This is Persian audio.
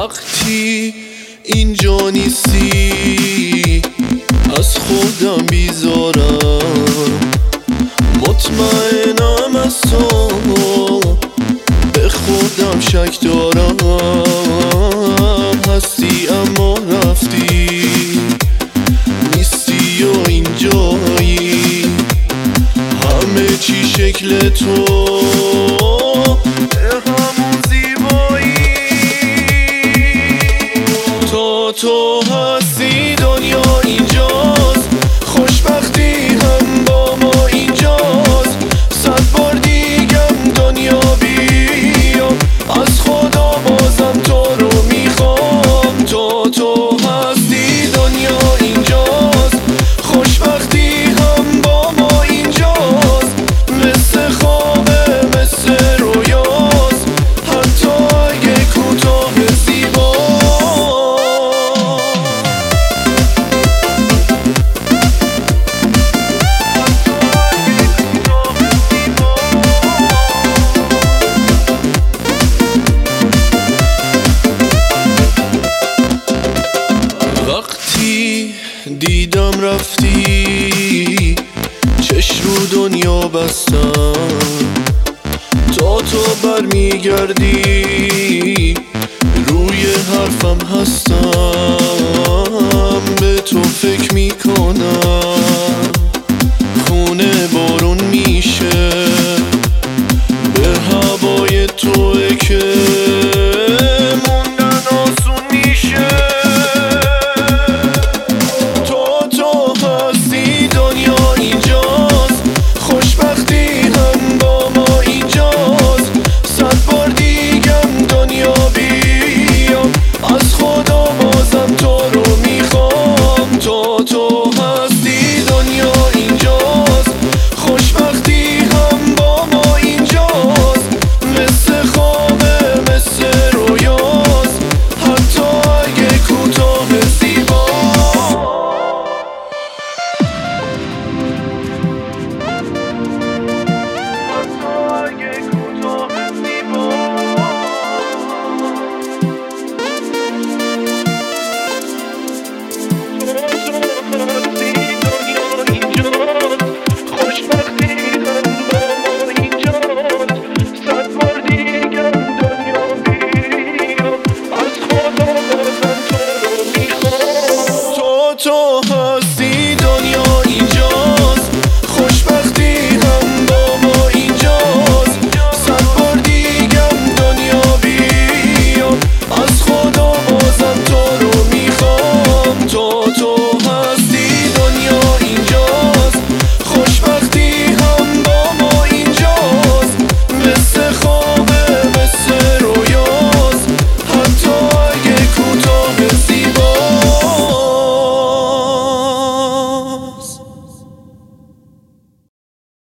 وقتی اینجا نیستی از خودم بیزارم، مطمئنم از تو به خودم شک دارم. هستی اما رفتی، نیستی و اینجایی، همه چی شکل تو همون زیبایی. تو هستی دنیا اینجاست، خوشبختی هم با ما اینجاست. 100 بار دیگم دنیا بیا، از خدا بازم تو رو میخوام. تو هستی دنیا اینجاست، خوشبختی هم با ما اینجاست. مثل خوابه مثل رویاست، حتی اگه کوتاه زیبا. وقتی دیدم رفتی چشم رو دنیا بستم، تا تو برمیگردی روی حرفم هستم. به تو فکر میکنم